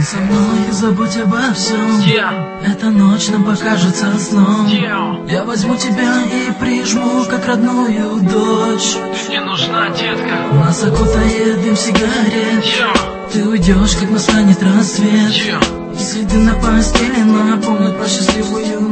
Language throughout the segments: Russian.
Ты со мной, забудь обо всем. Эта ночь нам покажется сном. Я возьму тебя и прижму, как родную дочь. Ты мне нужна, детка. Нас окутает дым сигарет. Ты уйдешь, как настанет рассвет. Если ты на постели напомнит про счастливую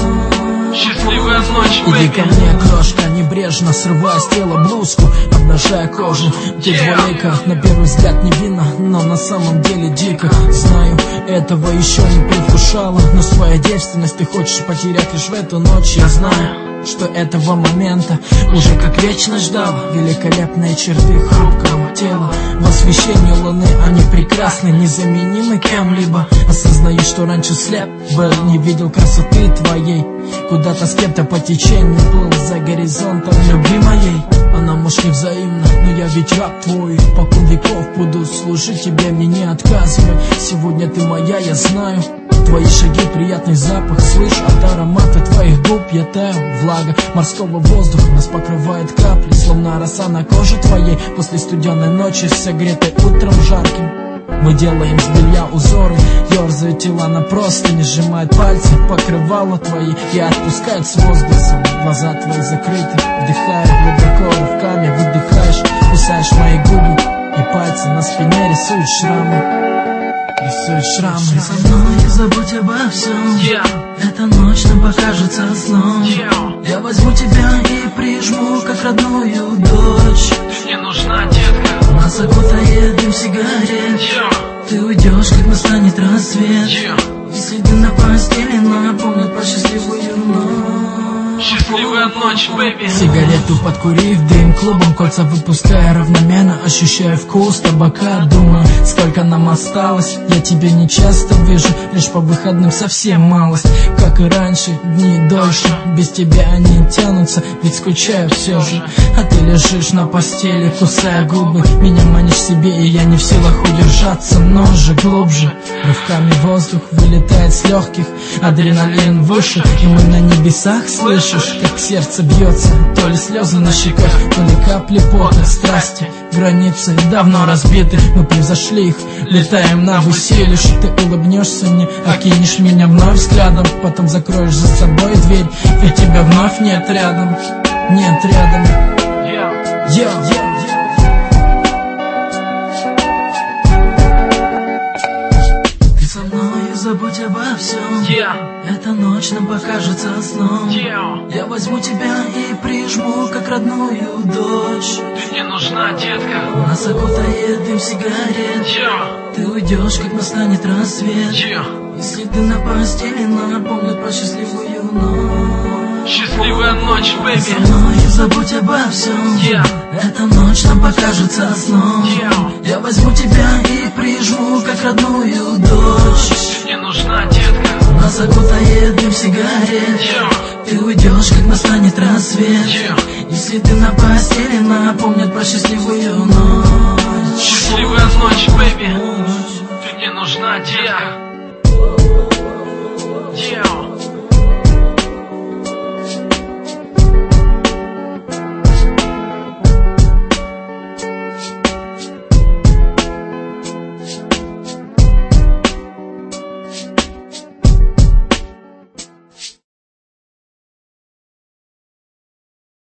ночь. Счастливая ночь, иди ко мне, крошка, небрежно срывая с тела блузку, обнажая кожу. Ты двояка, на первый взгляд невинно, но на самом деле дико. Знаю, этого еще не предвкушала, но свою девственность ты хочешь потерять лишь в эту ночь. Я знаю, что этого момента уже как вечно ждал. Великолепные черты хрупкого тела в освещении луны, они прекрасны, незаменимы кем-либо. Осознаю, что раньше слеп был, не видел красоты твоей. Куда-то с кем-то по течению плыл за горизонтом любви моей. Она, может, не взаимна, но я ведь раб твой. Покуда веков буду служить тебе, мне не отказывай. Сегодня ты моя, я знаю. Твои шаги, приятный запах, слышь, от аромата твоих губ я таю. Влага морского воздуха нас покрывает капли, словно роса на коже твоей после студеной ночи, согретой утром жарким. Мы делаем с белья узоры, ерзают тела на простыни, сжимают пальцы, покрывала твои и отпускают с воздухом. Глаза твои закрыты, вдыхая глубоко рывками, выдыхаешь, кусаешь мои губы, и пальцы на спине рисуют шрамы. Рисует шрамы. Ты со мной, забудь обо всем. Эта ночь нам покажется сном. Я возьму тебя и прижму, как родную дочь. Ты мне нужна, детка. Нас окутает дым сигарет. Ты уйдешь, как настанет рассвет. Если ты на постели напомнит про счастливую ночь. Счастливая ночь, бэби. Сигарету подкурив, дым клубом, кольца выпуская равномерно, ощущая вкус табака. Думаю, сколько нам осталось. Я тебя не часто вижу, лишь по выходным совсем малость. Как и раньше, дни дольше, без тебя они тянутся, ведь скучаю все же. А ты лежишь на постели, кусая губы, меня манишь себе, и я не в силах удержаться. Но же глубже, рывками воздух вылетает с легких, адреналин выше, и мы на небесах, слышишь, как сердце бьется, то ли слезы на щеках, то ли капли пота. Страсти, границы давно разбиты, мы превзошли их, летаем на высилие. Ты улыбнешься мне, окинешь меня вновь взглядом, потом закроешь за собой дверь, ведь тебя вновь нет рядом. Нет рядом. Ты со мной, забудь обо всем. Эта ночь нам покажется сном. Я возьму тебя и прижму, как родную дочь. Ты мне нужна, детка. Нас окутает дым сигарет. Ты уйдешь, как настанет рассвет. Если ты на постели напомнит про счастливую ночь. Счастливая ночь, бэби. Со мной, забудь обо всем. Эта ночь нам покажется сном. Я возьму тебя и прижму, как родную дочь. Ты мне нужна, детка. Нас окутает дым сигарет. Ты уйдешь, как настанет рассвет. Если ты на постели напомнит про счастливую